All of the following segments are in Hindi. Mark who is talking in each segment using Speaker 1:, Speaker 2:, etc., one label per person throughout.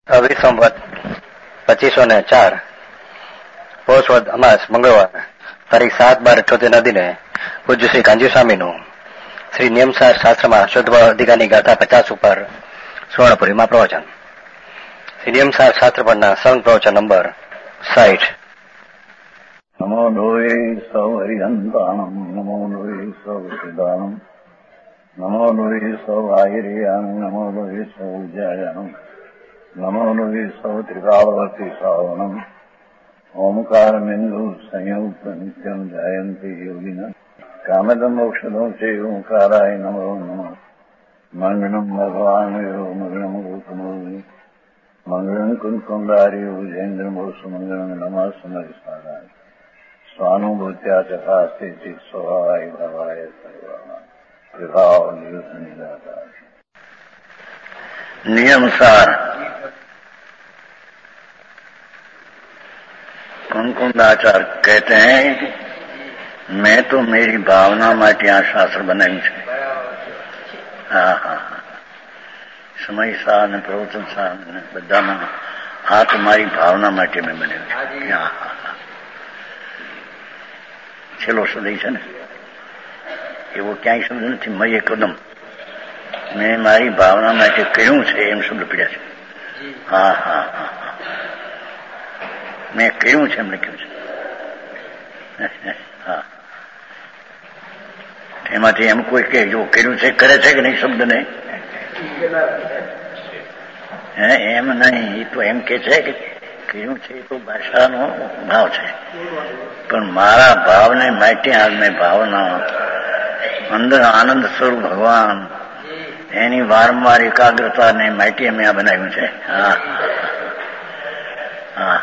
Speaker 1: અભિ સંવત 2504 પોષવદ અમાસ મંગળવાર તારીખ 7/12/78 દિને પૂજ્ય શ્રી કાંજી સ્વામીનું શ્રી નિયમસાર શાસ્ત્રમાં શુદ્ધ અધિકારની ગાથા 50 ઉપર સુવર્ણપુરીમાં પ્રવચન. શ્રી નિયમસાર શાસ્ત્ર પરના સંગ પ્રવચન નંબર 60.
Speaker 2: નમો લોહે સૌ હરિહંતાણમ નમો લોહે સૌ સિદ્ધાણમ નમો લોહે સૌ આયર્યાણમ નમો લોહે સૌ જયાણમ નમો લોહે સૌ ત્રિકાવતી શ્રાવણમ ઓમકારમેન્દુ સંયુક્ત નિત્યમ જયંતિ યોગિના કામદમ મોક્ષદો છે ઓંકારાય નમો નમઃ. મંગળમ ભગવાન મંગળમ ગૌતમો મંગળમ કુંકુંડાર્યો જૈન્દ્રમો સુમંગળમ નમઃ સમરિસારાય સ્વાનુભૂત્યા ચકાસ્તે સ્વભાવાય ભવાય સર્વા પ્રભાવ નિદાતા. नियमसार कुंकुंदाचार्य कहते हैं, मैं तो मेरी भावना માટે આ શાસ્ત્ર બનાવ્યું છે. હા હા સમય સાર ને પ્રવચન સાર ને બધામાં આ તો મારી ભાવના માટે મેં બનાવ્યું છે. હા હા છેલ્લો શબ્દ છે ને એવો ક્યાંય શબ્દ નથી. મય કદમ મેં મારી ભાવના માટે કહ્યું છે એમ શબ્દ પીડ્યા છે. હા હા હા મેં કહ્યું છે એમ લખ્યું છે. હા એમાંથી એમ કોઈ કે જો કર્યું છે કરે છે કે નહીં શબ્દ ને એમ નહીં. એ તો એમ કે છે કે કહ્યું છે એ તો ભાષાનો ભાવ છે, પણ મારા ભાવને માટે આજ મેં ભાવના અંદર આનંદ સ્વરૂપ ભગવાન એની વારંવાર એકાગ્રતાને માટે અમે આ બનાવ્યું છે. હા હા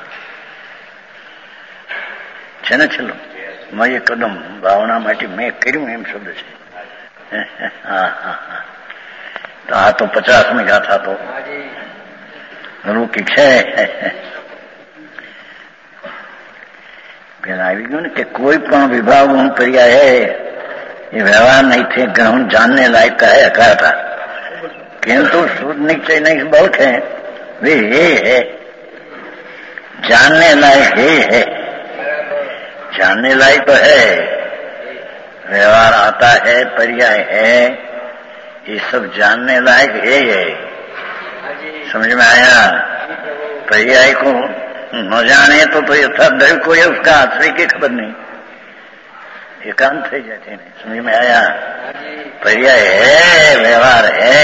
Speaker 2: છે ને છેલ્લો મય કદમ ભાવના માટે મેં કર્યું એમ શબ્દ છે. હા હા તો આ તો 50મી ગાથા તો લૌકિક છે. પેલા આવી ગયું ને કે કોઈ પણ વિભાગ હું કર્યા હે ये व्यवहार नहीं थे, ग्रहण जानने लायक का है कहा था, किंतु शुद्ध निश्चय नहीं बहुत है वे ये है जानने लायक ये है. जानने लायक तो है, व्यवहार आता है, पर्याय है, ये सब जानने लायक है. समझ में आया? पर्याय को न जाने तो यथार्थ दैव को है, उसका आश्रय की खबर नहीं, एकांत થઈ જાય છે. સમજ में आया? पर्याय है, व्यवहार है,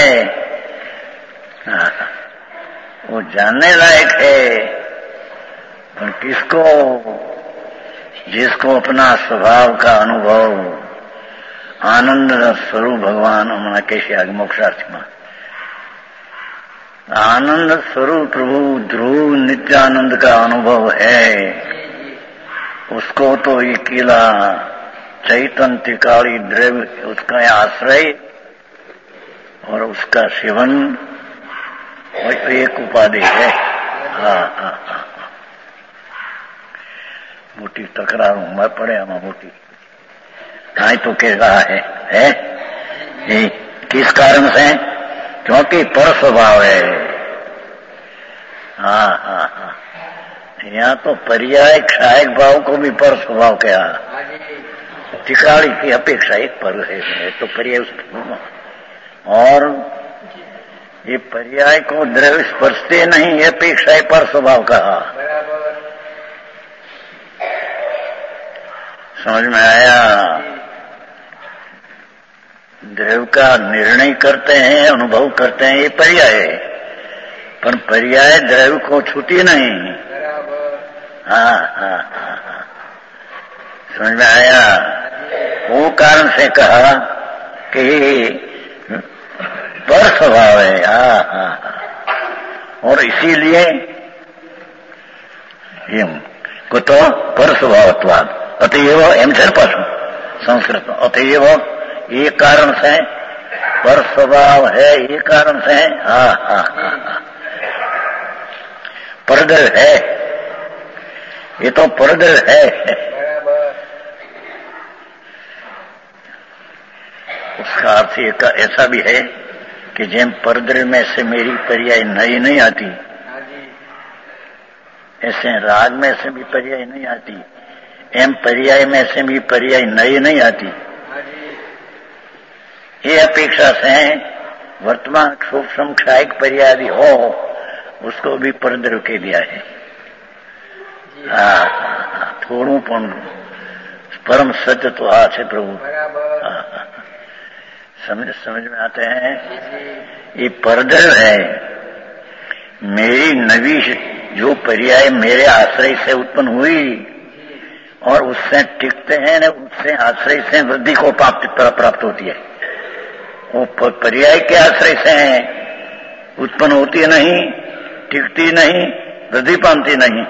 Speaker 2: वो जानने लायक है. पर किसको? जिसको अपना स्वभाव का अनुभव आनंद स्वरूप भगवान हमारा कैसे आगे मोक्षार्थी में आनंद स्वरूप प्रभु ध्रुव नित्यानंद का अनुभव है, उसको तो ये किला चैतन्य काली द्रव्य उसका आश्रय और उसका सेवन एक उपाधि है. हाँ हाँ हाँ मोटी तकरार मैं पड़े हमें मोटी हाँ तो कह रहा है ये किस कारण से? क्योंकि पर स्वभाव है. हाँ हाँ हाँ यहाँ तो पर्याय क्षायक भाव को भी पर स्वभाव कहा. त्रिकाली की अपेक्षा एक पर है तो पर्याय और ये पर्याय को द्रव्य स्पर्शते नहीं, ये अपेक्षा पर स्वभाव कहा. समझ में आया? द्रव्य का निर्णय करते हैं, अनुभव करते हैं, ये पर्याय है, पर पर्याय द्रव्य को छूती नहीं. हाँ हाँ हाँ समझ में आया? वो कारण से कहा कि पर स्वभाव है. हाँ हाँ और इसीलिए को तो पर स्वभावत्वाद अतएव एम છે પાછું संस्कृत अतएव ये कारण से पर स्वभाव है, ये कारण से. हाँ हाँ हाँ परदर है, ये तो परदर है. उसका अर्थ ऐसा भी है कि जेम परद्र में से मेरी पर्याय नई नहीं आती, ऐसे राग में से भी पर्याय नहीं आती, एम पर्याय में से भी पर्याय नई नहीं आती। ये अपेक्षा से वर्तमान सूक्ष्म क्षायिक पर्याय हो, उसको भी परद्रव के दिया है। थोड़ू पण परम सत्य तो आज है प्रभु। समझ में आते हैं। ये परद्रव है, मेरी नवी जो पर्याय मेरे आश्रय से उत्पन्न हुई और उससे टिकते हैं न, उससे आश्रय से वृद्धि को प्राप्त होती है। वो पर्याय के आश्रय से उत्पन्न होती नहीं, टिकती नहीं, वृद्धि पाती नहीं।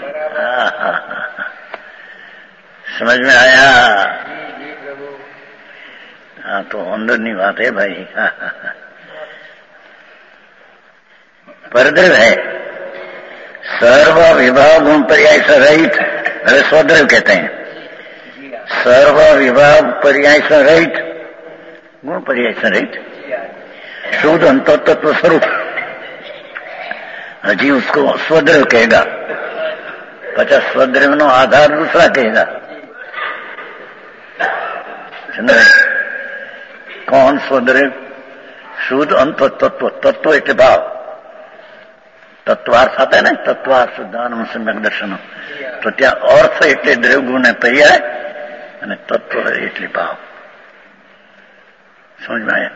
Speaker 2: समझ में आया? हाँ, तो अंदर बात है भाई। परद्रव है, सर्व विभाव गुण पर्याय से रहित, अरे स्वद्रव कहते हैं। सर्व विभाव पर्याय से रहित, गुण पर्याय से रहित, शुद्ध अंततत्व स्वरूप। हजी उसको स्वद्रव कहेगा, पचा स्वद्रव नो आधार दूसरा कहेगा। कौन स्वद्रव? शुद्ध अंततत्व, तत्व એટલે ભાવ, તત્વાર્થ આપે ને, તત્વાર્થ શુદ્ધાનંદ સમ્યક દર્શન, તો ત્યાં અર્થ એટલે દ્રવ્યગુણ પર્યાય અને તત્વ એટલે ભાવ। समझ में आया?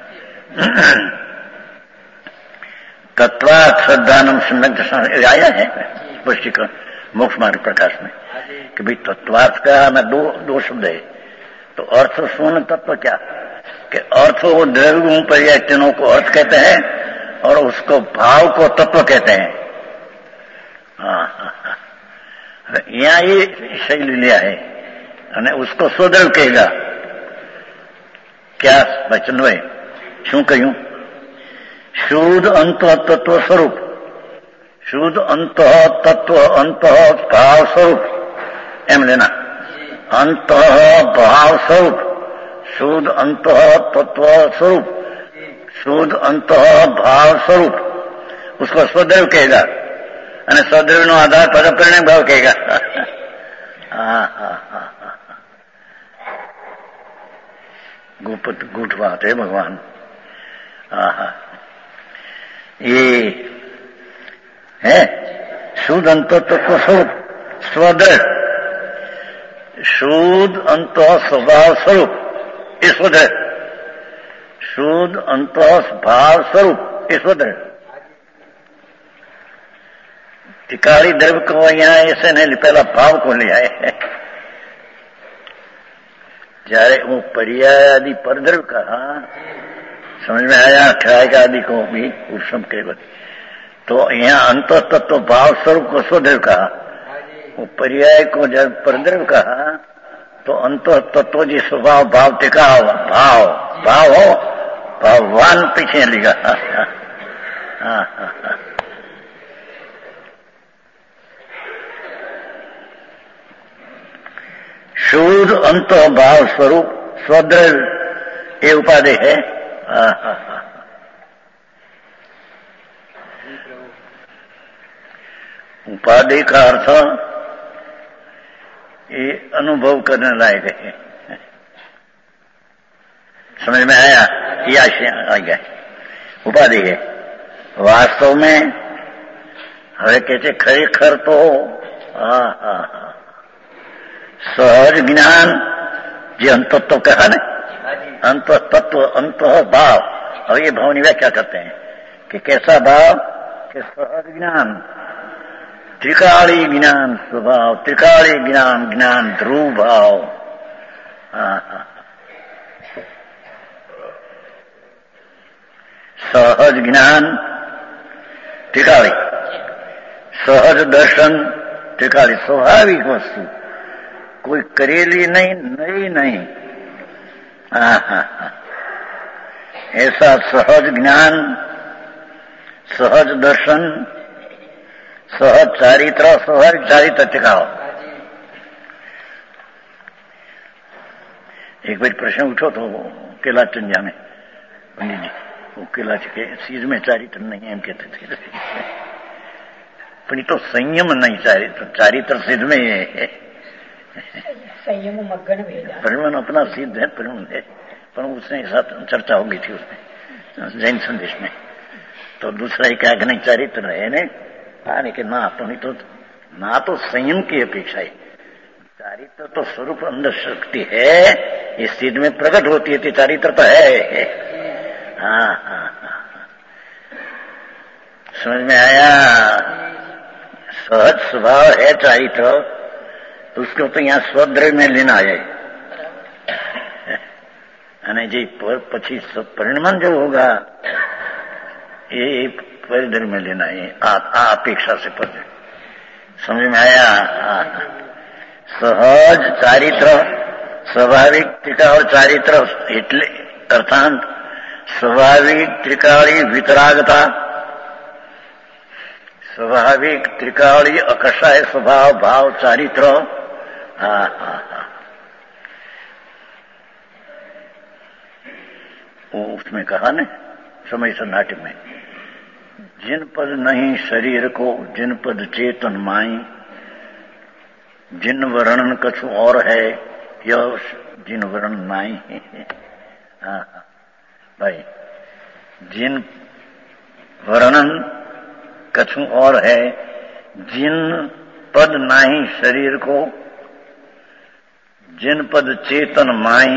Speaker 2: तत्वार्थ श्रद्धानंद सम्यक दर्शन आया है स्पष्टीकरण मोक्ष मार्ग प्रकाश में कि भाई तत्वार्थ का में दो शब्द है। तो अर्थ सुन तत्व क्या कि अर्थ वो द्रव्य गुण पर्याय तीनों को अर्थ कहते हैं और उसको भाव को तत्व कहते हैं। यहाँ ये शैली लिया है અને उसको स्वद्रव कहेगा। क्या वचन भाई शू कहूं? शुद्ध अंत तत्व स्वरूप, शुद्ध अंत तत्व अंत भाव स्वरूप एम लेना। अंत भाव स्वरूप, शुद्ध अंत तत्व स्वरूप, शुद्ध अंत भाव स्वरूप, उसको स्वद्रव कहेगा અને स्वद्रव નો आधार परपरिणाम भाव कहेगा। गुप्त गूढ़ बात है भगवान। ये है शुद्ध अंत तत्व स्वरूप स्वद्रव, शुद्ध अंत स्वभाव स्वरूप ईश्वद्रव, शुद्ध अंत भाव स्वरूप ईश्वद्रव। टिकाड़ी द्रव्य को यहाँ ऐसे नहीं, पहला भाव को ले आए। जયારે वो पर्याय आदि परद्रव्य कहा, समझ में आया? क्षायक आदि को भी उपशम केवल, तो यहाँ अंत तत्व भाव स्वरूप को स्वद्रव्य कहा। वो पर्याय को जब परद्रव्य कहा तो अंत तत्व जी स्वभाव भाव टिका भाव भाव हो भगवान पीछे लिखा। शुद्ध अंत भाव स्वरूप स्वद्रव्य ये उपाधि है। उपाधि का अर्थ ये अनुभव करने लायक है। समझ में आया? ये आशय आ गया, उपाधि है। वास्तव में હવે કે છે ખરેખર તો सहज ज्ञान जो अंतत्व कहा ना, अंत तत्व अंत भाव। और ये भाव की व्याख्या करते हैं कि कैसा भाव कि सहज ज्ञान, त्रिकाली ज्ञान स्वभाव, त्रिकाली ज्ञान ज्ञान ध्रुव भाव। सहज ज्ञान त्रिकाली, सहज दर्शन त्रिकाली, स्वाभाविक वस्तु, कोई करेली नहीं, नई नहीं। ऐसा सहज ज्ञान, सहज दर्शन, सहज चारित्र, सहज चारित्र टिकाओ। एक बार प्रश्न उठो तो केला चंजा में पंडित जी, वो केला के सीज में चारित्र नहीं है, हम कहते थे। પણ એ તો સંયમ નહીં, ચારિત્ર सिद्ध में है,
Speaker 3: संयम मग्न भेजा
Speaker 2: परिमन अपना सिद्ध है, परिमन है, पर उसने साथ चर्चा हो गई थी उसमें जैन संदेश में। तो दूसरा ही कहा कि नहीं चारित्र है ने, कि ना तो संयम की अपेक्षा है, चारित्र तो स्वरूप अंदर शक्ति है, ये सिद्ध में प्रकट होती है, चारित्र तो है। हाँ हाँ हाँ, समझ में आया? सहज स्वभाव है चारित्र, उसको तो यहाँ स्वद्रव्य में लेना है, जी पची परिणमन जो होगा ये परिधर में लेना है, अपेक्षा से पद। समझ में आया? सहज चारित्र स्वाभाविक त्रिकाल चारित्र એટલે अर्थात स्वाभाविक त्रिकाली वितरागता, स्वाभाविक त्रिकाली अकषाय स्वभाव भाव चारित्र। उसमें कहा न समय सन्नाटे में, जिन पद नहीं शरीर को जिन पद चेतन माई, जिन वर्णन कछु और है यह जिन वर्णन नाई। हाँ भाई, जिन वर्णन कछु और है, जिन पद नाही शरीर को जिन पद चेतन माई,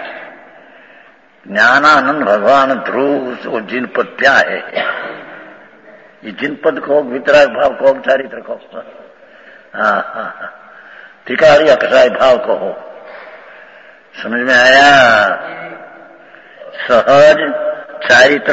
Speaker 2: ज्ञानानंद भगवान ध्रुव, वो जिन पद क्या है? ये जिन पद को वितराग भाव को चारित्र को, हाँ हाँ, त्रिकाली अकषाय भाव को हो। समझ में आया? सहज चारित्र,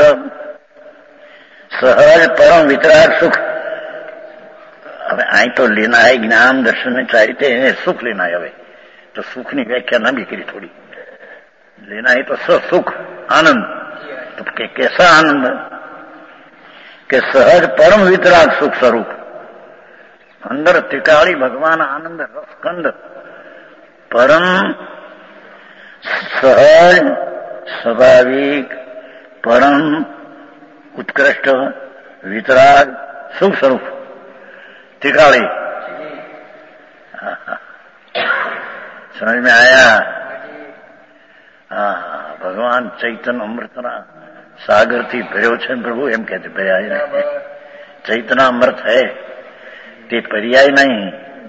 Speaker 2: सहज परम वितराग सुख। હવે અહીં તો લેના है ज्ञान दर्शन ने चारित्र, એને सुख लेना है। હવે तो सुख ની व्याख्या ना भी करी थोड़ी, लेना है तो सुख आनंद। तो कैसा आनंद? के सहज परम वितराग सुख स्वरूप, अंदर त्रिकाली भगवान आनंद रसकंद, परम सहज स्वाभाविक परम उत्कृष्ट वितराग सुख स्वरूप त्रिकाली। समझ में आया? भगवान चैतन्य अमृतना सागर थी भर्यो छे प्रभु, एम कहते पर्याय नहीं, चैतना अमृत है ते पर्याय नहीं।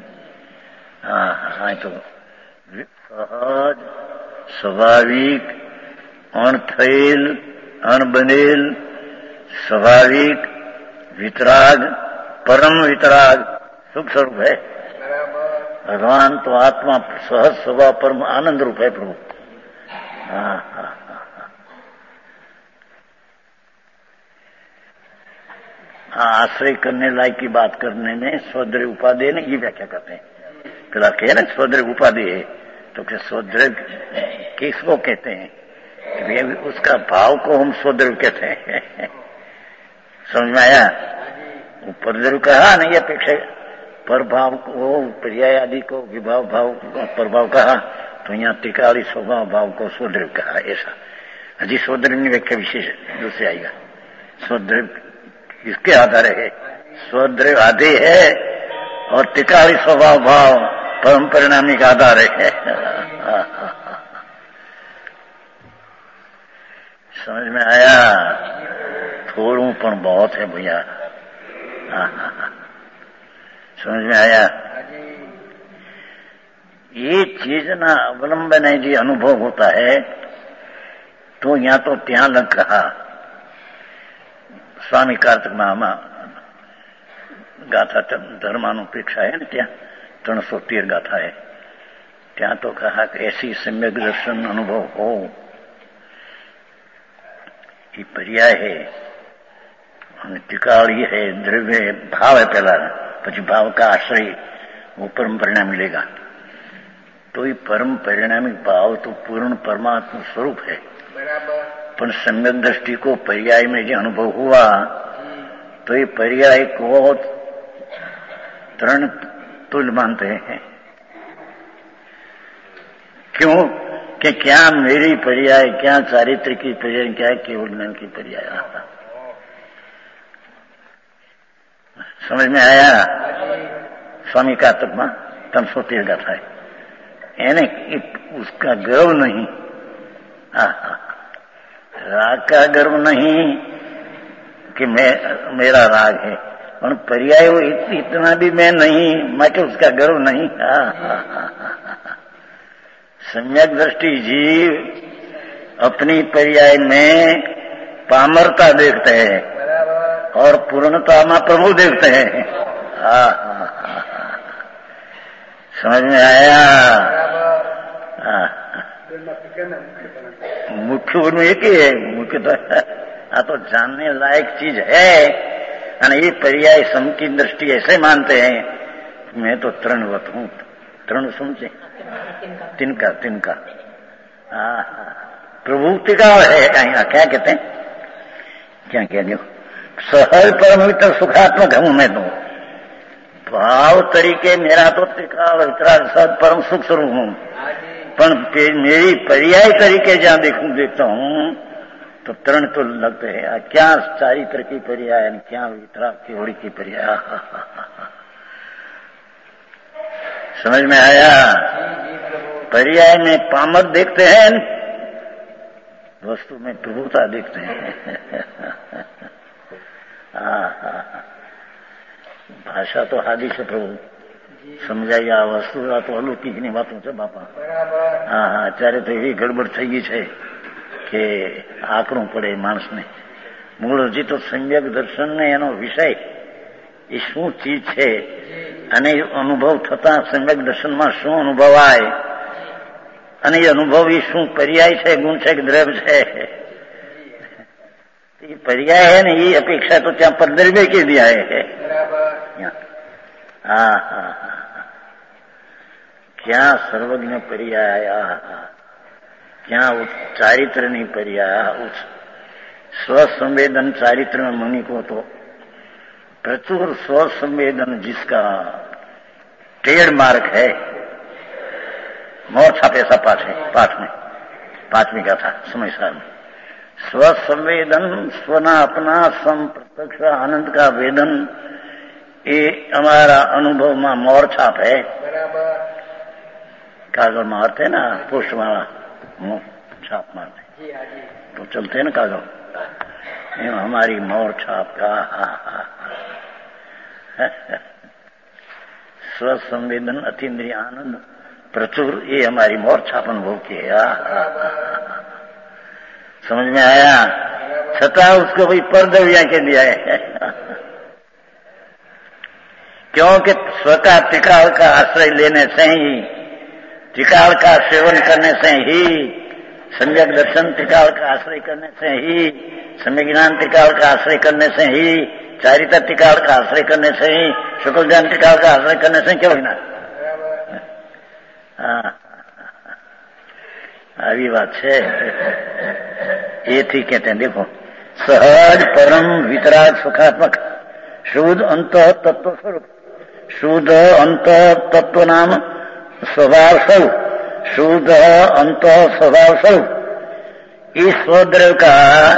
Speaker 2: हाँ तो सहज स्वाभाविक अणथेल अणबनेल स्वाभाविक वितराग परम वितराग सुख स्वरूप है भगवान। तो आत्मा सहज स्वभाव परम आनंद रूप है प्रभु। आश्रय करने लायक की बात करने में स्वद्रव्य उपादेय ने ये व्याख्या करते हैं। पहला कहे ना स्वद्रव्य उपादेय है, तो क्या स्वद्रव्य किसको कहते हैं? उसका भाव को हम स्वद्रव्य कहते हैं। समझ में आया? परद्रव्य कहा नहीं, अपेक्षा पर भाव को पर्याय आदि को विभाव भाव को प्रभाव कहा, तो यहाँ त्रिकाली स्वभाव भाव को स्वद्रव्य कहा। ऐसा अजी स्वद्रव्य की व्याख्या विशेष दूसरे आएगा। स्वद्रव्य किसके आधार है? स्वद्रव्य आधे है और त्रिकाली स्वभाव भाव परम परिणामी का आधार है। समझ में आया? थोड़ू पण बहुत है भैया। समझ में आया? ये चीज ना अवलंबन है जी अनुभव होता है, तो यहाँ तो ત્યાં લગ कहा स्वामी कार्तिक महामा गाथा धर्मानुपेक्षा है ना, ત્યાં 313 गाथा है, ત્યાં तो कहा कि ऐसी सम्यक दर्शन अनुभव हो, ये पर्याय है, त्रिकाली है, द्रव्य भाव है पहला, પછી भाव का आश्रय वो परम परिणाम मिलेगा। तो ये परम परिणामी भाव तो पूर्ण परमात्मा स्वरूप है, पर सम्यक दृष्टि को पर्याय में जो अनुभव हुआ, तो ये पर्याय को तरण तुल्य मानते हैं। क्यों? कि क्या मेरी पर्याय, क्या चारित्र की पर्याय, क्या केवल ज्ञान की पर्याय। समझ में आया? स्वामी कार्तिकમાં 313 गाथा है। એને उसका गर्व नहीं, राग का गर्व नहीं कि मेरा राग है, और पर्याय वो इतना भी मैं नहीं, मैं कि उसका गर्व नहीं। सम्यक दृष्टि जीव अपनी पर्याय में पामरता देखते हैं और पूर्णता में प्रभु देखते हैं। समझ में आया? मुख्य उनमें एक ही है, मुख्य तो जानने लायक चीज है। ये पर्याय सम की दृष्टि ऐसे मानते हैं, मैं तो तृणवत हूं। तृण समझे? तिनका तिनका प्रभु टिकाव है। क्या कहते हैं, क्या कह दो, सहज परमित्र सुखात्मक हूं मैं तो। भाव तरीके मेरा तो टिकाव सहज परम सुख स्वरूप हूं, पर मेरी पर्याय तरीके जहां देखता हूं तो तरण तो लगते हैं। क्या चारित्र की पर्याय, क्या वितराग की होड़ी की पर्याय। समझ में आया? पर्याय में पामर देखते हैं, वस्तु में प्रभुता देखते हैं। भाषा तो हादी से प्रभु સમજાય। આ વસ્તુ તો અલૌકિકની વાતો છે બાપા। અત્યારે તો એવી ગડબડ થઈ ગઈ છે કે આકરું પડે માણસને। મૂળ હજી તો સમ્યક દર્શન ને એનો વિષય એ શું ચીજ છે અને અનુભવ થતા સમ્યક દર્શનમાં શું અનુભવાય અને એ અનુભવ એ શું પર્યાય છે, ગુણ છે કે દ્રવ્ય છે। એ પર્યાય है ને, એ અપેક્ષા તો ત્યાં પદ્રવ્ય के दिया है। क्या सर्वज्ञ पर्याय, क्या चारित्रनी पर्याय। स्वसंवेदन चारित्र में मुनि को तो प्रचुर स्वसंवेदन जिसका ट्रेडमार्क है। मोर छापे सा पाठ में 5वीं गाथा समय साल में स्वसंवेदन, स्वना अपना सम प्रत्यक्ष आनंद का वेदन, ये हमारा अनुभव में मोर छाप है। कागज मारते ना, पुष्प वाला छाप मारते तो चलते ना कागज, हमारी मोर छाप का। स्वसंवेदन अतीन्द्रिय आनंद प्रचुर, ये हमारी मोर छाप अनुभव की है। समझ में आया? छता उसको भाई परदव्या के दिया है। क्योंकि स्व का टिकाल का आश्रय लेने से ही, टिकाल का सेवन करने से ही, सम्यक दर्शन टिकाल का आश्रय करने से ही, सम्यक ज्ञान टिकाल का आश्रय करने से ही, चारित्र टिकाल का आश्रय करने से ही, शुक्ल ज्ञान टिकाल का आश्रय करने से क्यों ना। આવી વાત છે। ये ठीक कहते हैं। देखो, सहज परम वितराग सुखात्मक शुद्ध अंत तत्व स्वरूप, शुद्ध अंत तत्व नाम स्वभाव स्वरूप, शुद्ध अंत स्वभाव स्वरूप इस स्वद्रव्य का,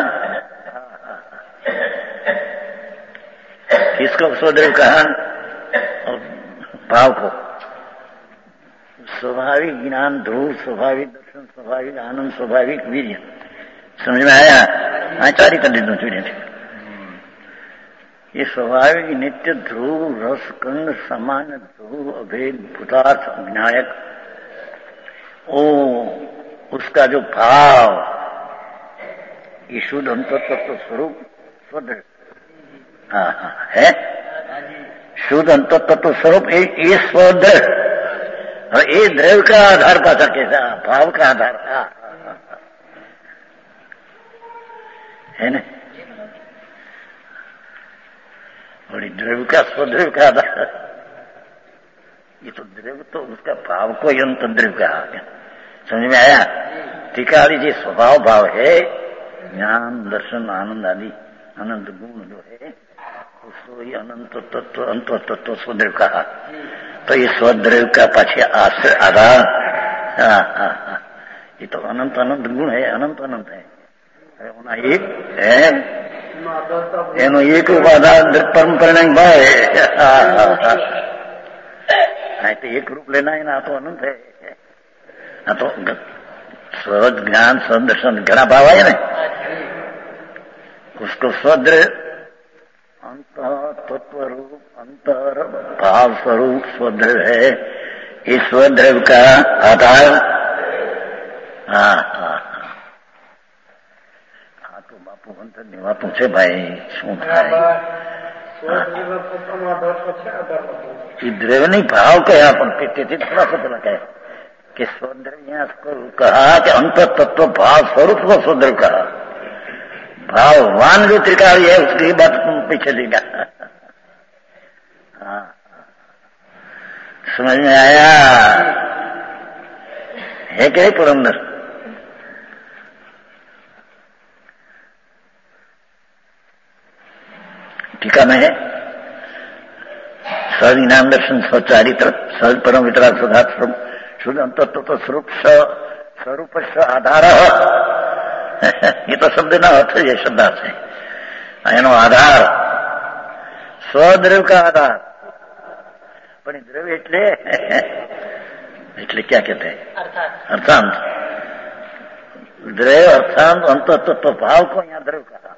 Speaker 2: किसको स्वद्रव्य कहा? भाव को। स्वाभाविक ज्ञान ध्रुव, स्वाभाविक दर्शन, स्वाभाविक आनंद, स्वाभाविक वीर्य। समझ में आया? आचार्य कर दो चीजें। ये स्वाभाविक नित्य ध्रुव रसकंड समान ध्रुव अभेद भूतार्थ विनायक, ओ उसका जो भाव ये शुद्ध अंततत्व स्वरूप स्वद्रव्य है। शुद्ध अंततत्व स्वरूप ये स्वद्रव्य, और ये द्रव्य का आधार पाता कैसा? भाव का आधार है ना। और द्रव्य का स्वद्रव्य का आधार, ये तो द्रव्य तो उसका भाव को यंत्र द्रव्य का आ गया। समझ में आया? टीका जी स्वभाव भाव है, ज्ञान दर्शन आनंद आदि अनंत गुण जो है उसको ही अनंत तत्व अंत तत्व स्वद्रव्य कहा। तो ये स्वद्रव्य का पाछे आश्रय आधार, ये तो अनंत अनंत गुण है, अनंत अनंत है। एक है એનો એક રૂપ આધાર પરમ પરિણામ ભાઈ तो एक रूप लेना है ना, तो अनंत है। हाँ तो स्वद ज्ञान स्वद दर्शन घना भाव है ना, उसको स्वद्र अंत तत्व रूप अंतर भाव स्वरूप स्वद्रव है। इस स्वद्रव का आधार हाँ हाँ हाँ तो बापू अंतर नेवा पूछे भाई शू थाय द्रव्य नहीं भाव कया पण थोड़ा सा पता कहे कि स्वद्रव यहाँ कहा कि अंत तत्व भाव स्वरूप को स्वद्रव कहा। भाववान जो त्रिकाली है उसकी बात पीछे देगा। हाँ समझ में आया है क्या पुरंदर? टीका में है सहज ज्ञान दर्शन स्वचारित्र सहज परम वितराग सुधा शुद्ध अंत तत्व स्वरूप स्वरूप आधार ये तो शब्द ना अर्थ है शब्दार्थ है। एनो आधार स्वद्रव्य का आधार पण द्रव्य એટલે क्या कहते हैं अर्थांत द्रव्य अर्थांत अंत तत्व भाव को यहाँ द्रव्य कहा।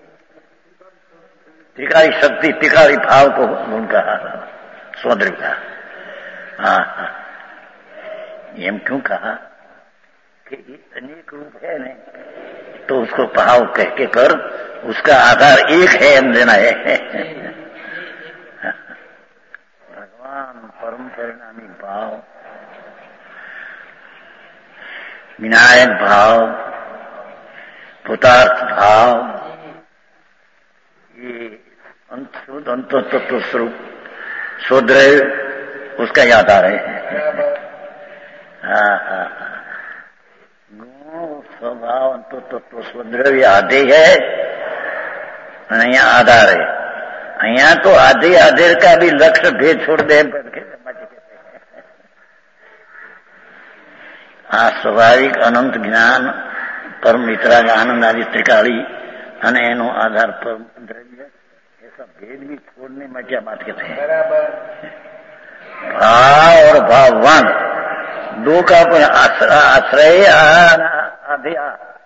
Speaker 2: त्रिकाली शक्ति त्रिकाली भाव को गुण कहा स्वद्रव्य कहा। हाँ हाँ एम क्यों कहा कि अनेक रूप है नहीं तो उसको भाव कह के कर उसका आधार एक है एम देना है। भगवान परम परिणामी भाव विनायक भाव भूतार्थ भाव ये शुद्ध अंत तत्व स्वरूप स्वद्रव्य उसका ही आधार है। हाँ हाँ स्वभाव अंत तत्व स्वद्रव्य आदि है અહીંયા आधार है। અહીંયા तो आधे आधेर का भी लक्ष्य भेद छोड़ दे आ स्वाभाविक अनंत ज्ञान परम वितराग आनंद आदि त्रिकाली અને એનો आधार पर द्रव्य ऐसा भेद भी छोड़ने में क्या बात कहते हैं। भाव और भाववान दो का आश्रय आधे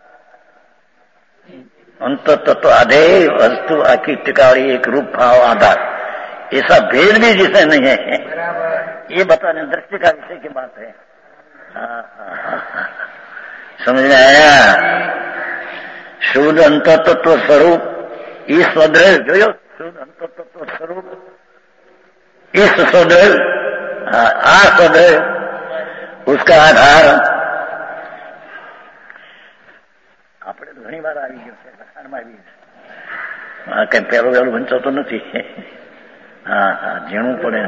Speaker 2: अंत तत्व आधे वस्तु आखी टिकाड़ी एक रूप भाव आधार ऐसा भेद भी जिसे नहीं है ये बताने दृष्टि का विषय की बात है। समझ में आया? शुद्ध अंत तत्व स्वरूप इस स्वद्रव्य जो शुद्ध अंत तत्व स्वरूप इस स्वद्रव्य आ स्वद्रव्य उसका आधार આપણે ઘણી વાર આવી ગયો છે લખાણમાં આવી કઈ પહેલો વહેલું વંચાતો નથી। હા હા ઝીણું પડે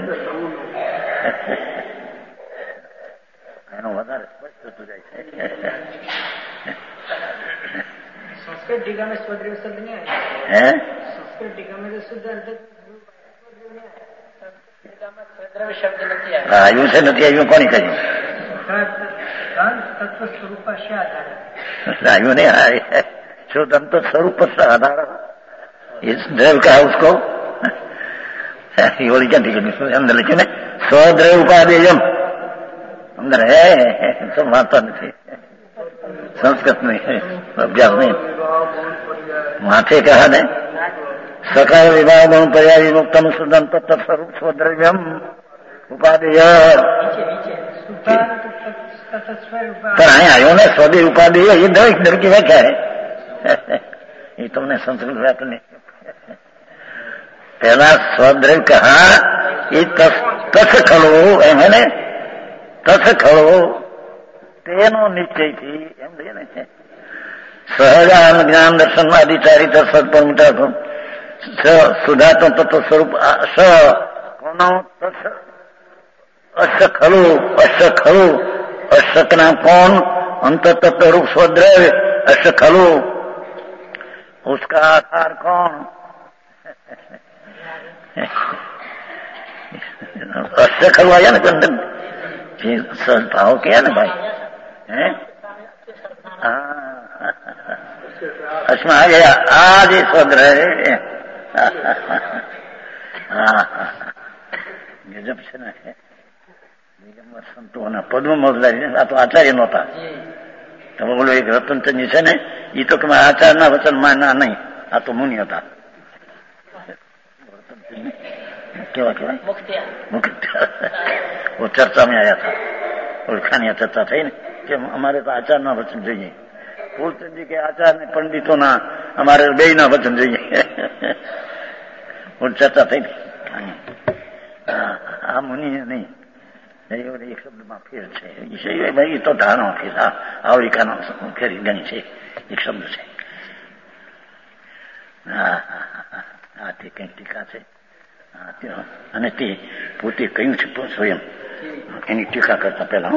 Speaker 2: એનો વધારે સ્પષ્ટ થતું જાય છે।
Speaker 3: संस्कृत टीका में स्वद्रव्य शब्द नहीं आया
Speaker 2: है?
Speaker 3: संस्कृत टीका में तो शुद्ध अर्थ स्वद्रव्य शब्द नहीं आया।
Speaker 2: हाँ यूं से नहीं आयु कौन कही
Speaker 3: तत्व स्वरूप से आधार
Speaker 2: यूं नहीं आया शुद्ध अंत स्वरूप से आधार इस द्रव्य का है उसको ये क्या ठीक है अंदर लिखे ना स्वद्रव्य उपादेयम अंदर है सब मानता नहीं संस्कृत में है अभ्यास में माथे कहा ने सकाल विभाग गुण पर्याय विमुक्तम शुद्धम तत्स्वरूप स्वद्रव्यम उपादेय पर आयो ने स्वदेह उपादेय ये द्रव्य की व्याख्या है। ये तुमने संस्कृत व्याख्या नहीं पहला स्वद्रव्य कहा ये तस खड़ो एम है ने तस खड़ो तेनो निश्चय थी एम ने सहजान ज्ञान दर्शन आदि चारित्र सत्परमिता सुधातो तत्व स्वरूप स कोनो तस अश्य खलु अश्यक नाम कौन अंत तत्व रूप स्वद्रव्य अश्य खलु उसका आधार कौन अश्य खलु आया ना चंदन भाव किया ना भाई है असमा आ गया आज ही स्वग्रह ગજબ છે ને દિગંબર સંતોના પદમાં મોકલાવી આ તો આચાર્ય નહોતા તમે બોલો એક રતનચંદજી છે ને એ તો તમે આચારના વચન માનના નહીં આ તો મુનિ હતા કેવા કેવા મુક્તિયા वो चर्चा में आया था ओळखानी चर्चा થઈ ને કે અમારે તો આચારના વચન જોઈએ ફૂલચંદજી કે આચાર ને પંડિતોના અમારે બેયના વચન જોઈએ ચર્ચા થઈ આ મુનિ નહીં એક શબ્દમાં ફેર છે ભાઈ તો ધારણો ફેર આવરિકાનો ફેરી ગણી છે એક શબ્દ છે આ તે કઈ ટીકા છે અને તે પોતે કહ્યું છે સ્વયં એની ટીકા કરતા પહેલા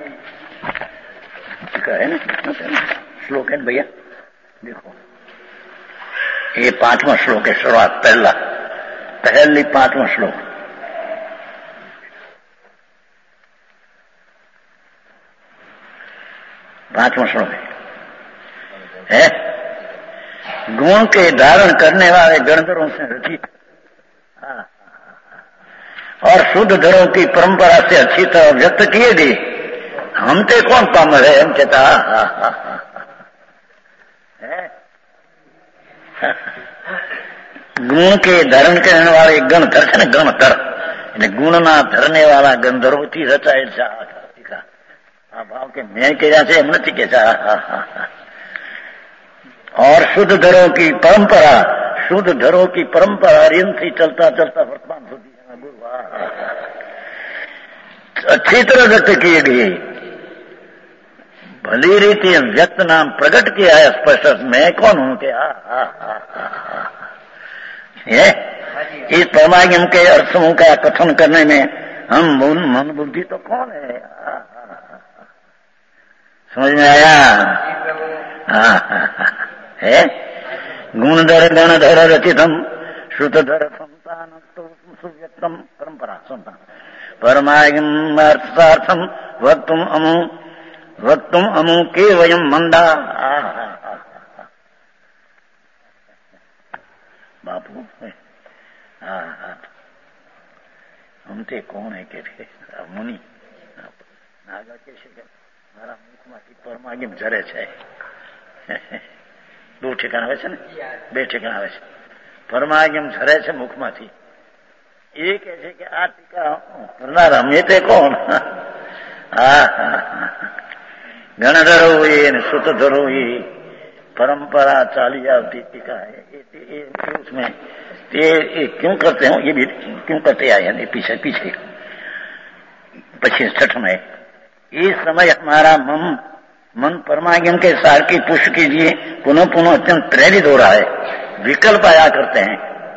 Speaker 2: ટીકા હે ને શ્લોક है भैया देखो ये 5वां श्लोक है शुरुआत पहली 5वां श्लोक है गुण के धारण करने वाले गणधरों से रचित और शुद्ध धरों की परंपरा से अच्छी तरह व्यक्त किए गए हम ते कौन पामर है हम कहता गुण के धारण करने वाले गणधर है ना गणधर એટલે ગુણના ધરને વાળા ગંધર્વથી રચાયેલ છે આ ભાવ કે મેં કર્યા છે એમ નથી કે और शुद्ध धरों की परंपरा रिन थी चलता चलता वर्तमान सुधी अच्छी तरह व्यक्त किए गए भली रीति व्यक्त नाम प्रकट किया है स्पष्ट मैं कौन हूं कि इस परमागम के अर्थों का कथन करने में हम मन बुद्धि तो कौन है समझ में आया है गुणधर गणधर रचितम श्रुतधर संतान सुव्यक्तम परंपरा संतान परमागमार्थार्थम वक्तुम अमु के वयम मंदा बापू हम ते कौन है के मुनि नागा के मारा मुखમાંથી પરમાગમ ઝરે છે દો ઠેકાણા આવે છે ને બે ઠેકાણા આવે છે પરમાગમ ઝરે છે મુખમાંથી એ કહે છે કે આ ટીકા કરનાર અમે તે કોણ ગણધરો હોય અને સુતધરો હોય परंपरा चाली आवती टीका है उसमें ये क्यों करते हो ये भी क्यों करते आए हैं पीछे पीछे पच्चीस छठ में इस समय हमारा मन परमागम के सार की पुष्ट कीजिए पुनः पुनः अत्यंत प्रेरित हो रहा है विकल्प आया करते हैं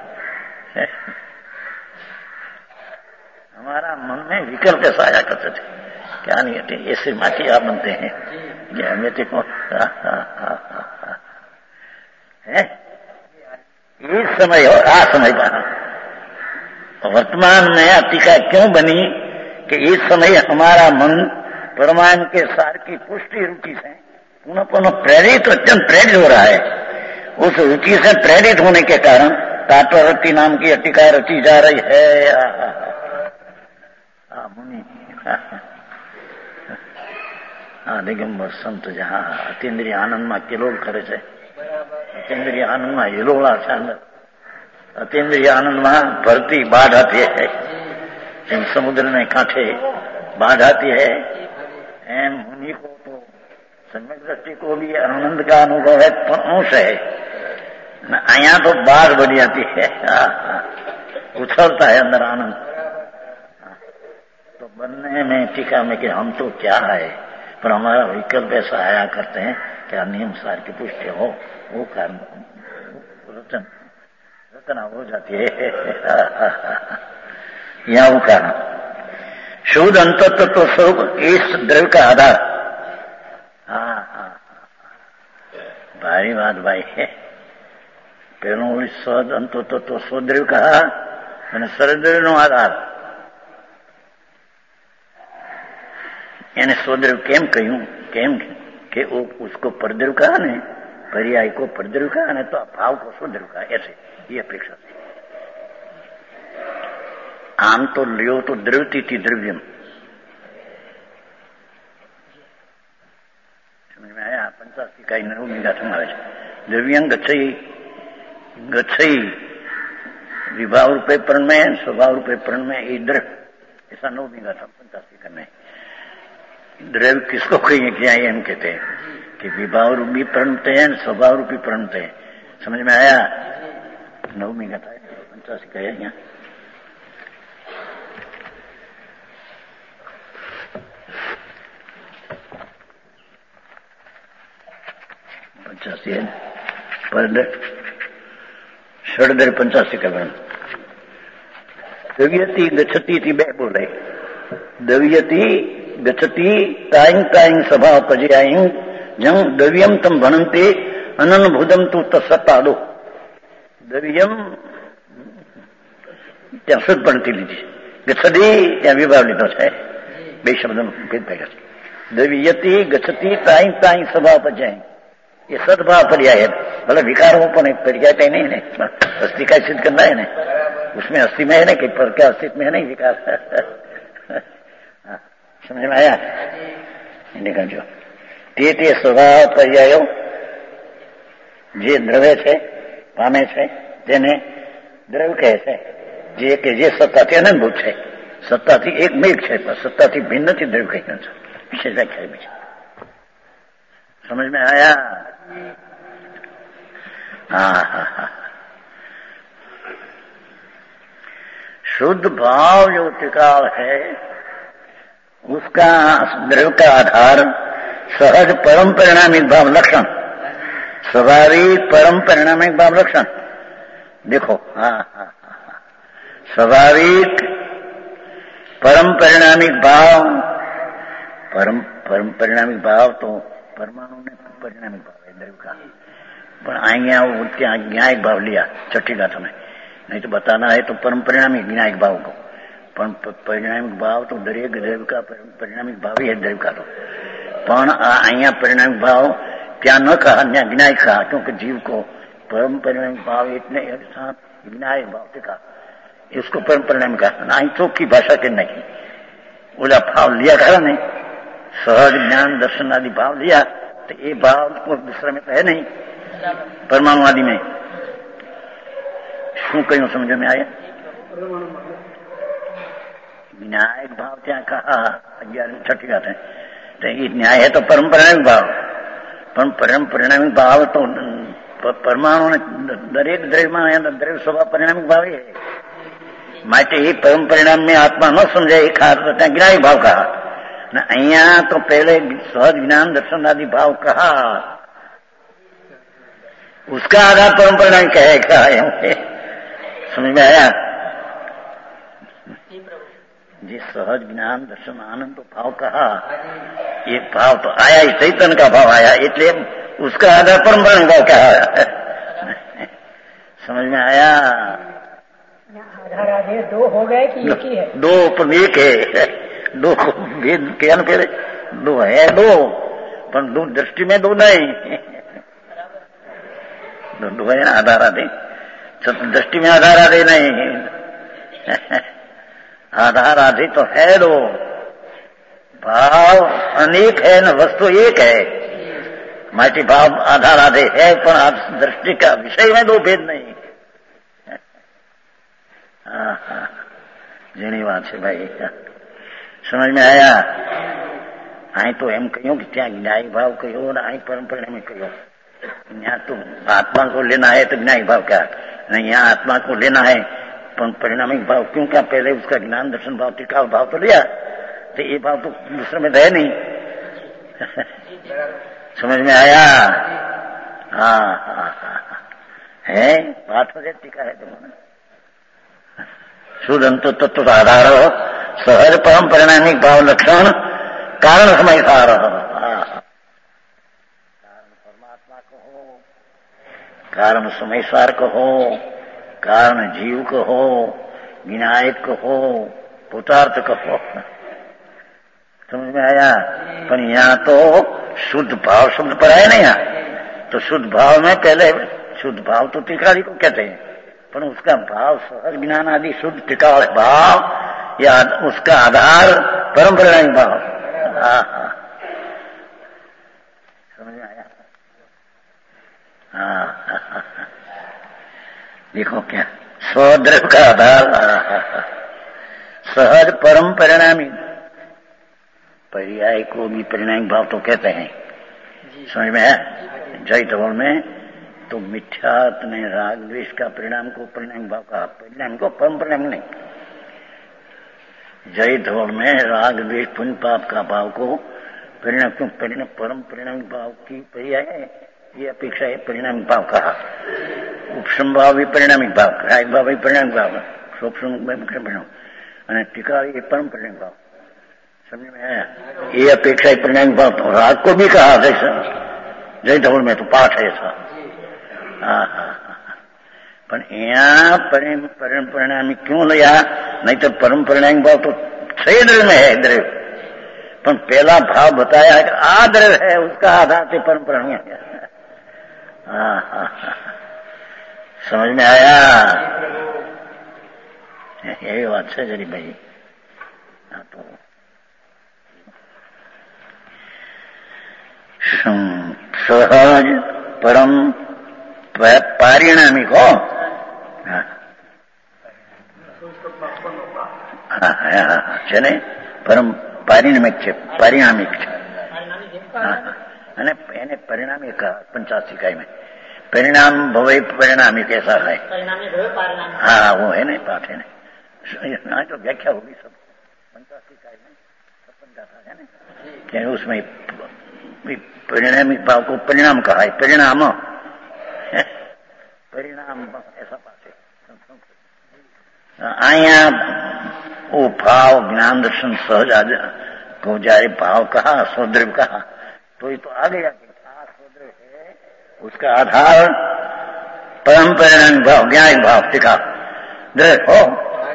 Speaker 2: हमारा मन में विकल्प ऐसा आया करते थे क्या नहीं होते ऐसे माटी आप बनते हैं ये हमें तो कौन है इस समय और आ समय पर वर्तमान में टीका क्यों बनी कि इस समय हमारा मन परमाणु के सार की पुष्टि रुचि से पुनः पुनः प्रेरित अत्यंत प्रेरित हो रहा है उस रुचि से प्रेरित होने के कारण तात्वरति नाम की टीका रची जा रही है मुनि दिगंबर संत जहाँ अतीन्द्रिय आनंद में किलोल करे છે अतीन्द्रिय आनंद में हिलोला છે अंदर अतीन्द्रिय आनंद में भरती बाढ़ आती है एम समुद्र में कांठे बाढ़ आती है एम मुनि को तो सम्यक दृष्टि को भी आनंद का अनुभव है अंश है यहाँ तो बाढ़ बढ़ी आती है उछलता है अंदर आनंद तो बनने में टीका में कि हम तो क्या है पर हमारा विकल्प ऐसा आया करते हैं क्या नियम सार की पुष्टि हो वो कारण रचना हो जाती है यहाँ वो कारण शुद्ध अंततत्व स्वरूप इस द्रव्य का आधार भारी बात भाई है पहलो शुद्ध अंततत्व स्वद्रव्य कहा मैंने सरद्रव्य नो आधार એને સ્વદ્રવ્ય કેમ કહ્યું કેમ કે उसको परद्रव्य कहा ने पर्याय को परद्रव्य का है तो भाव को स्वद्रव्य का, ऐसे ये अपेक्षा थी। आम तो लियो तो द्रव्यती थी द्रव्यम, समझ में आया? 85 का नवमी गाथा महाराज द्रव्यं गच्छई गच्छई विभाव रूपे प्रण में स्वभाव रूपे प्रण में ये द्रव्य, ऐसा नवमी गाथा 85 करना है। द्रव्य किसको कहेंगे? क्या हम कहते हैं कि विभाव रूपी प्रणते हैं, स्वभाव रूपी प्रणते हैं। समझ में आया? नवमी गाथा 85 का है यहाँ। षडदर 85 का वर्ण दव्यति गच्छति थी बे बोले दव्यति गच्छति ताइंग ताइंग स्वभाव पजयाइंग जंग दव्यम तम भणंते अननुभूतम तू तत्सत्तादो। दव्यम ત્યાં શુદ્ધ પણતી લીધી ગચ્છતિ ત્યાં વિભાવ લીધો છે, બે શબ્દ ભેદ ભેગા છે। દવ્યતિ ગચ્છતિ તાઈ તાઈ સ્વભાવ પજયાઈ, ये सद्भाव पर्याय है। मतलब विकारों पर पर्याय तो नहीं है, अस्थि का सिद्ध करना है ना, उसमें अस्थि में है ना कि पर क्या अस्तित्व में है नहीं विकार। समझ में आया? देखा जो ते स्वभाव पर्यायो जे द्रव्य છે પામે છે તેને દ્રવ્ય કહે છે। જે કે જે સત્તાથી અનંતભૂત છે, સત્તાથી એક મેઘ છે પણ સત્તાથી ભિન્નથી દ્રવ્ય કહી છે, વિશેષ વ્યાખ્યા બી છે। समझ में आया? हाँ। शुद्ध भाव जो टिकाव है उसका द्रव्य का आधार सहज परम परिणामिक भाव लक्षण, स्वाभाविक परम परिणामिक भाव लक्षण। देखो हाँ, स्वाभाविक परम परिणामिक भाव, परम परिणामिक भाव तो परमाणु ने परिणामिक भाव है द्रव्य का, पर आइया क्या ज्ञायक भाव लिया छठी गाथा में। नहीं तो बताना है तो परम परिणामिक ज्ञायक भाव को, परिणामिक भाव तो दरेक द्रव्य का परिणामिक भाव ही है द्रव्य का। तो पण आइया परिणामिक भाव क्या न कहा, ज्ञायक कहा, क्योंकि जीव को परम परिणामिक भाव इतने साथ ज्ञायक भाव से कहा, इसको परम परिणामिक कहा। आई चौकी भाषा के नहीं बोला भाव लिया कहा नहीं, सहज ज्ञान दर्शन आदि भाव लिया तो ये भाव दूसरा में तो है नहीं, परमाणु आदि में। शू क्यों समझ में आया? विनायक भाव क्या कहा 11वीं छठी बात है, तो ये न्याय है तो परम परिणामिक भाव, परम परिणामिक भाव तो परमाणु ने दरेक द्रव्य द्रव्य स्वभाव परिणामिक भाव है। माटे ये परम परिणाम में आत्मा न समझे खास ज्ञायक भाव कहा न, अहिया तो पहले सहज ज्ञान दर्शन आदि भाव कहा, उसका आधार परम परिणाम कहेगा। समझ में आया? जी सहज ज्ञान दर्शन आनंद तो भाव कहा, ये भाव तो आया ही चैतन्य का भाव आया, इसलिए उसका आधार परम परिणाम भाव कहा। समझ में आया?
Speaker 3: आधार आधे दो हो गए कि एक ही है?
Speaker 2: दो पर एक है, दो भेद क्या पहले दो है, दो पर दो दृष्टि में दो नहीं, दो है आधार आधे, दृष्टि में आधार आधे नहीं, आधार आधे तो है दो, भाव अनेक है न वस्तु एक है। माटी भाव आधार आधे है पर दृष्टि का विषय में दो भेद नहीं। जेनी बात है भाई, समझ में आया? आई तो एम कहो कि त्या ज्ञायक भाव कहो और आई परम परिणामिक कहो। यहाँ तो आत्मा को लेना है तो ज्ञायक भाव क्या नहीं, यहाँ आत्मा को लेना है परिणामिक भाव क्यों? क्या पहले उसका ज्ञान दर्शन भाव टिकाव भाव तो लिया, तो ये भाव तो दूसरे में है नहीं। समझ में आया? हाँ है बात हो जाए टीका है तुम्हारा। शुद्ध तत्व आधार सहज परम परिणामिक भाव लक्षण कारण समय सार, कारण परमात्मा को हो, कारण समय सार को हो, कारण जीव को हो, विनायक को हो, पुतार्थ को हो। समझ में आया? पर यहाँ तो शुद्ध भाव शब्द पर है नहीं, यहाँ तो शुद्ध भाव में पहले शुद्ध भाव तो टिकाली को कहते हैं, पर उसका भाव सहज ज्ञान आदि शुद्ध टिकाल भाव या उसका आधार परंपरा भाव। समझ में आया? देखो क्या स्वद्रव का आधार सहज परम परिणामी, पर्याय को भी परिणामी भाव तो कहते हैं। समझ में आया? जय धवल में तो मिथ्यात ने राग द्वेष का परिणाम को परिणामी भाव कहा, परिणाम को परम परिणामी नहीं। जय धवल में राग द्वेष पुण्य पाप का भाव को परिणाम क्यों परिणाम परिणाम परम परिणामी भाव की पर्याय है, ये अपेक्षा है परिणामी भाव कहा। उपशम भाव भी परिणामिक भाव, राग भाव भी परिणामिक भाव, परिणाम टीका ये परम परिणामी भाव। समझ में आया? ये अपेक्षा है परिणामिक भाव। तो राग को भी कहा जैसा जय धवल में तो पाठ है ऐसा। पर यहाँ परिणामी क्यों लिया? नहीं तो परम परिणामी भाव तो छह द्रव्य में है द्रव्य, पर पहला भाव बताया है कि आद्रव्य है, उसका आधार से परम परिणामी है। समझ में आया? यही बात है जरी भाई। तो सहज परम पारिणामिक हो, છે પરમ પારિણામિક છે, પરિણામિક છે અને એને પરિણામી कहा 85 इकाई में परिणाम भवे परिणामिक ऐसा है। हाँ वो है ना पाठ है ना, तो व्याख्या होगी सब 85 इकाई में समझाता है ना कि उसमें परिणामिक भाव को परिणाम कहा है, परिणाम परिणाम ऐसा बात है। आया वो भाव ज्ञान दर्शन सहज आज को जारे भाव कहा, स्वद्रव्य कहा, तो ये तो आ गया कि स्वद्रव्य है, उसका आधार परम परिणाम भाव ज्ञानिक भाव टिका द्रव्य हो।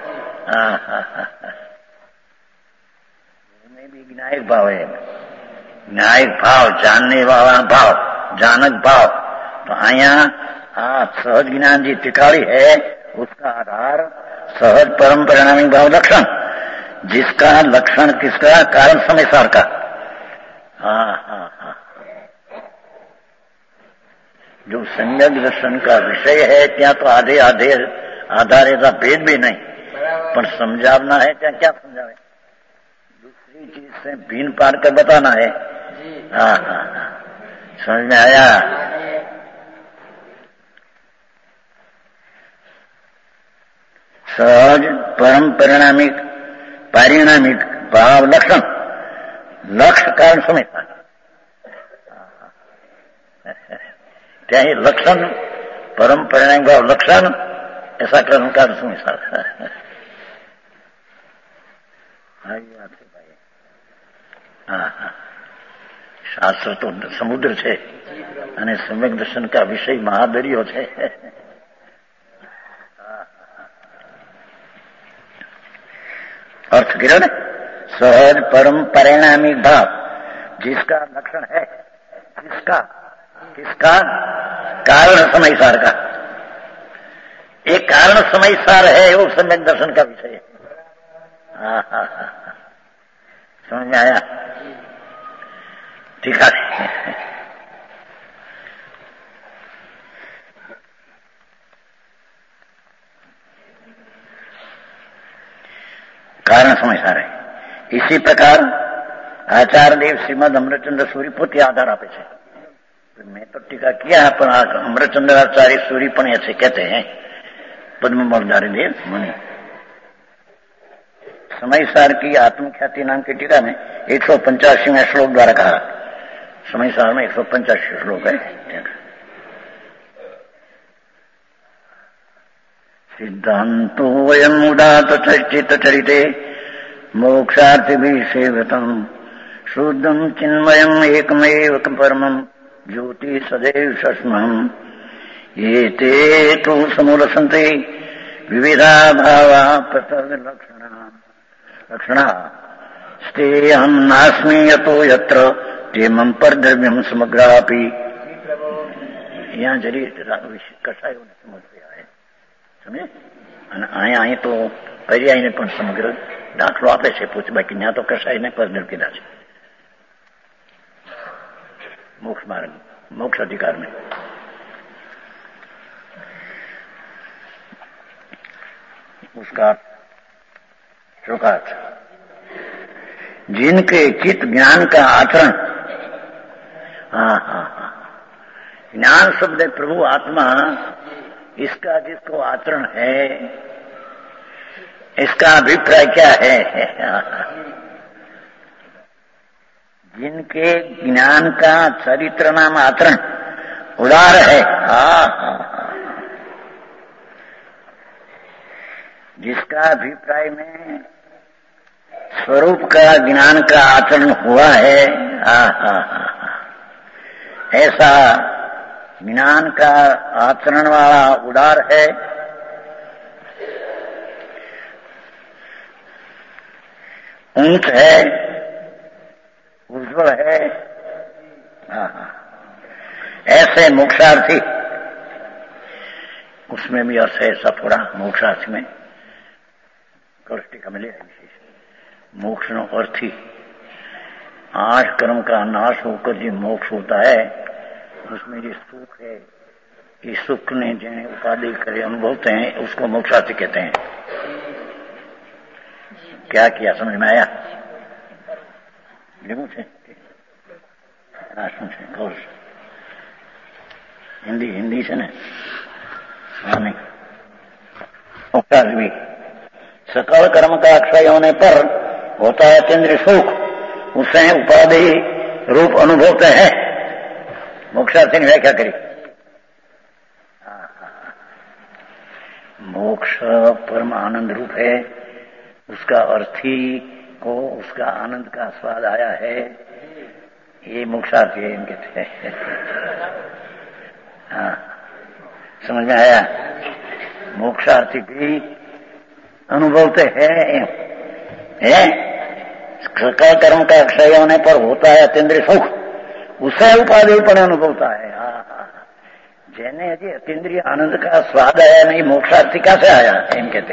Speaker 2: में भी ज्ञानिक भाव है, ज्ञानिक भाव जानने वाला भाव, जानक भाव। तो आया सहज ज्ञान जी टिकाड़ी है, उसका आधार सहज परम परिणामी भाव लक्षण, जिसका लक्षण किसका? कारण समय सार का। जो सम्यक दर्शन का विषय है क्या तो आधे आधे आधार ऐसा भेद भी नहीं, पर समझाना है क्या? क्या समझावे? दूसरी चीज से भिन्न पार कर बताना है। समझ में आया? सहज परम परिणामिक पारिणामिक भाव लक्षण, लक्ष्य कारण समय सार। क्या है लक्षण? परम परिणामिक भाव लक्षण, ऐसा कारण कारण समय सार। શાસ્ત્ર તો સમુદ્ર છે અને સમ્યક દર્શન કા વિષય મહાદરિયો છે। अर्थ गिरा ना, सहज परम परिणामी भाव जिसका लक्षण है, किसका? किसका? कारण समय सार का। एक कारण समय सार है, वो सम्यक दर्शन का विषय है। समझ में आया? ठीक है। कारण समय सार है। इसी प्रकार आचार्य देव श्रीमद अमृतचंद्र सूरी पोते आधार आपे छे। मैं तो टीका किया है, पर अमृतचंद्र आचार्य सूरी पण ऐसे कहते हैं, पद्ममलधारी देव मुनि। समय सार की आत्मख्याति नाम की टीका में 185वें श्लोक द्वारा कहा। समय सार में 185 श्लोक है। सिद्धांतो वयम उदात चित्त चरिते मोक्षार्थी भी सेवतम शुद्धम चिन्मयम एकमेव परमम ज्योति सदैव सस्महम ये ते तो समूलसन्ते विविधा भावा पृथग लक्षणा स्तेऽहं नास्मि यतो यत्र तेमं परद्रव्यं समग्रापि। यहाँ जरी કસાયોને સમજવા આવે સમજે અને અહીં તો પર્યાયને પણ સમગ્ર દાખલો આપે છે પૂછ બાકી ત્યાં તો કસાયને પર્જન કીધા છે मोक्ष मार्ग मोक्ष अधिकार में। उसका श्लोकार्थ जिनके चित्त ज्ञान का आचरण, ज्ञान शब्द प्रभु आत्मा, इसका जिसको आचरण है, इसका अभिप्राय क्या है? जिनके ज्ञान का चरित्र नाम आचरण उदार है, जिसका अभिप्राय में स्वरूप का ज्ञान का आचरण हुआ है, ऐसा ज्ञान का आचरण वाला उदार है। ऊंच है, उज्ज्वल है, ऐसे मोक्षार्थी, उसमें भी अर्थ है ऐसा थोड़ा मोक्षार्थ में कष्ट का मिलेगा विशेष मोक्ष नो अर्थी 8 कर्म का नाश होकर जो मोक्ष होता है उसमें जो सुख है, इस सुख ने जिन्हें उपाधि करे अनुभवते हैं उसको मोक्षार्थी कहते हैं। क्या किया समझ में आया? लिखूं छे શું છે हिंदी से ना नहीं भी सकल कर्म का अक्षय होने पर होता है केंद्रीय सुख, उससे उपाधि रूप अनुभवते हैं। मोक्षार्थी ने व्याख्या करी, मोक्ष परम आनंद रूप है, उसका अर्थी को उसका आनंद का स्वाद आया है, ये मोक्षार्थी है इनके थे। हाँ समझ में आया? मोक्षार्थी भी अनुभवते हैं, सकल कर्म का अक्षय होने पर होता है अतीन्द्रिय सुख, उसे उपाधि पर अनुभवता है। जेने हजी अतीन्द्रिय आनंद का स्वाद आया नहीं, मोक्षार्थी कैसे आया एम कहते।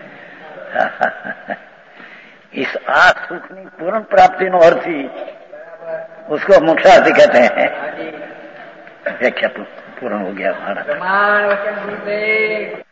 Speaker 2: इस सुख की पूर्ण प्राप्ति नो अर्थी उसको मोक्षार्थी कहते हैं। व्याख्या पूर्ण हो गया हमारा।